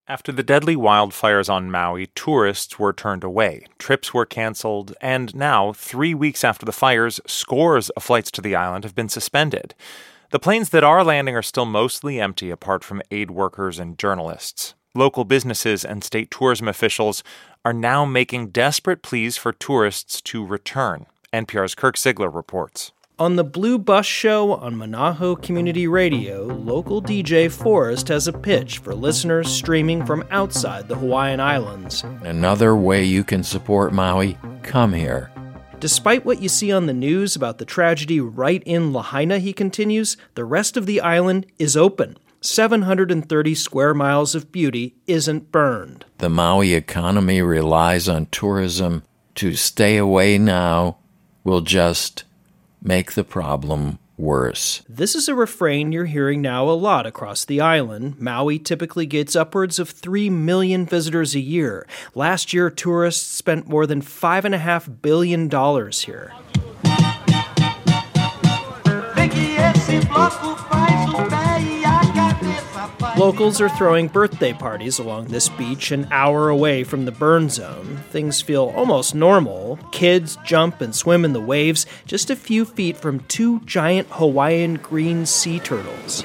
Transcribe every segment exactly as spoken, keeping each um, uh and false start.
After the deadly wildfires on Maui, tourists were turned away, trips were canceled, and now, three weeks after the fires, scores of flights to the island have been suspended. The planes that are landing are still mostly empty, apart from aid workers and journalists. Local businesses and state tourism officials are now making desperate pleas for tourists to return. N P R's Kirk Sigler reports. On the Blue Bus Show on Manaho Community Radio, local D J Forrest has a pitch for listeners streaming from outside the Hawaiian Islands. Another way you can support Maui, come here. Despite what you see on the news about the tragedy right in Lahaina, he continues, the rest of the island is open. seven hundred thirty square miles of beauty isn't burned. The Maui economy relies on tourism. To stay away now will just make the problem worse. This is a refrain you're hearing now a lot across the island. Maui typically gets upwards of three million visitors a year. Last year, tourists spent more than five point five billion dollars here. Locals are throwing birthday parties along this beach an hour away from the burn zone. Things feel almost normal. Kids jump and swim in the waves just a few feet from two giant Hawaiian green sea turtles.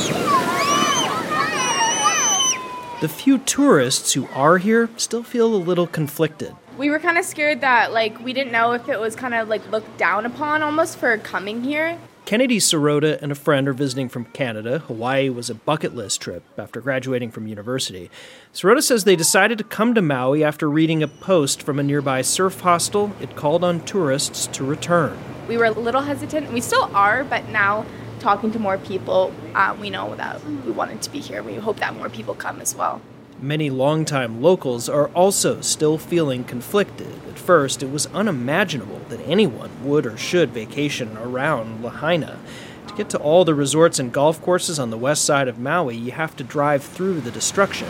The few tourists who are here still feel a little conflicted. We were kind of scared that, like, we didn't know if it was kind of, like, looked down upon almost for coming here. Kennedy Sirota and a friend are visiting from Canada. Hawaii was a bucket list trip after graduating from university. Sirota says they decided to come to Maui after reading a post from a nearby surf hostel. It called on tourists to return. We were a little hesitant. We still are, but now talking to more people, uh, we know that we wanted to be here. We hope that more people come as well. Many longtime locals are also still feeling conflicted. At first, it was unimaginable that anyone would or should vacation around Lahaina. To get to all the resorts and golf courses on the west side of Maui, you have to drive through the destruction.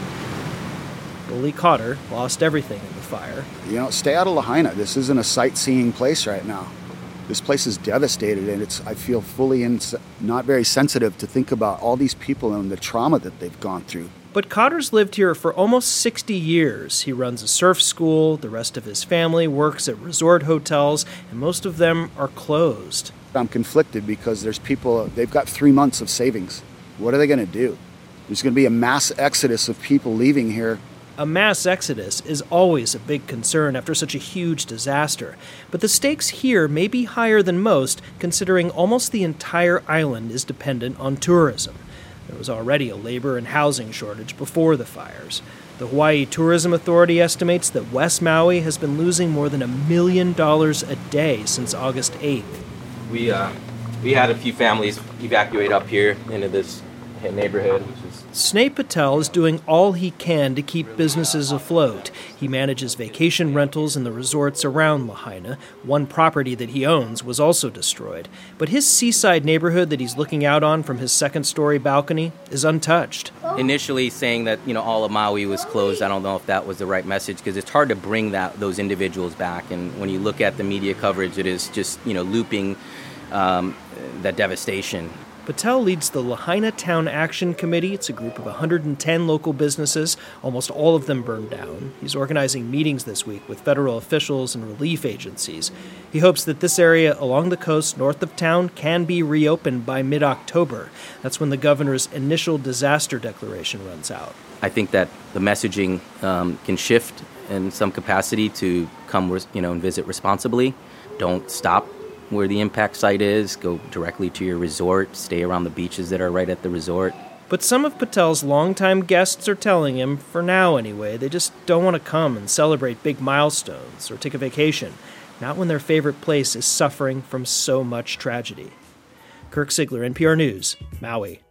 Bully Cotter lost everything in the fire. You know, stay out of Lahaina. This isn't a sightseeing place right now. This place is devastated, and it's I feel fully in, not very sensitive to think about all these people and the trauma that they've gone through. But Cotter's lived here for almost sixty years. He runs a surf school, the rest of his family works at resort hotels, and most of them are closed. I'm conflicted because there's people, they've got three months of savings. What are they going to do? There's going to be a mass exodus of people leaving here. A mass exodus is always a big concern after such a huge disaster. But the stakes here may be higher than most, considering almost the entire island is dependent on tourism. There was already a labor and housing shortage before the fires. The Hawaii Tourism Authority estimates that West Maui has been losing more than a million dollars a day since August eighth. We uh, we had a few families evacuate up here into this neighborhood, which is Sneh Patel is doing all he can to keep businesses afloat. He manages vacation rentals in the resorts around Lahaina. One property that he owns was also destroyed. But his seaside neighborhood that he's looking out on from his second-story balcony is untouched. initially saying that, you know, all of Maui was closed. I don't know if that was the right message because it's hard to bring that those individuals back. And when you look at the media coverage, it is just, you know, looping um, that devastation. Patel leads the Lahaina Town Action Committee. It's a group of one hundred ten local businesses, almost all of them burned down. He's organizing meetings this week with federal officials and relief agencies. He hopes that this area along the coast north of town can be reopened by mid-October. That's when the governor's initial disaster declaration runs out. I think that the messaging um, can shift in some capacity to come, you know, and visit responsibly. Don't stop where the impact site is, go directly to your resort, stay around the beaches that are right at the resort. But some of Patel's longtime guests are telling him, for now anyway, they just don't want to come and celebrate big milestones or take a vacation, not when their favorite place is suffering from so much tragedy. Kirk Sigler, N P R News, Maui.